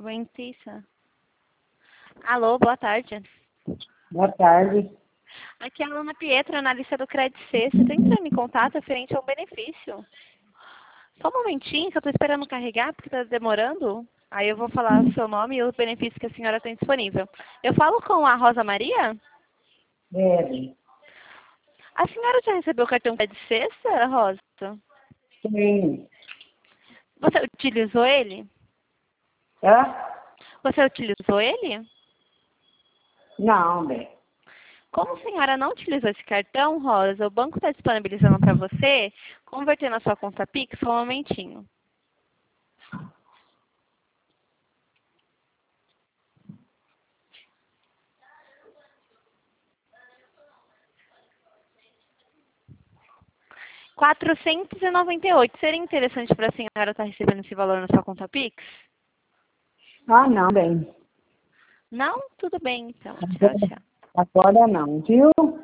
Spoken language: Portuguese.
Rentista. Alô, boa tarde. Boa tarde. Aqui é a Ana Pietra, analista do Credit C. Você está entrando em contato referente ao benefício. Só um momentinho, que eu estou esperando carregar, porque está demorando. Aí eu vou falar o seu nome e o benefício que a senhora tem disponível. Eu falo com a Rosa Maria? Deve. A senhora já recebeu o cartão Credit C, Rosa? Sim. Você utilizou ele? Hã? Você utilizou ele? Não, bem. Como a senhora não utilizou esse cartão, Rosa, o banco está disponibilizando para você converter na sua conta Pix. Só um momentinho. R$ 498. Seria interessante para a senhora estar recebendo esse valor na sua conta Pix? Ah, não, bem. Não? Tudo bem, então. Tchau, tchau. Agora não, viu?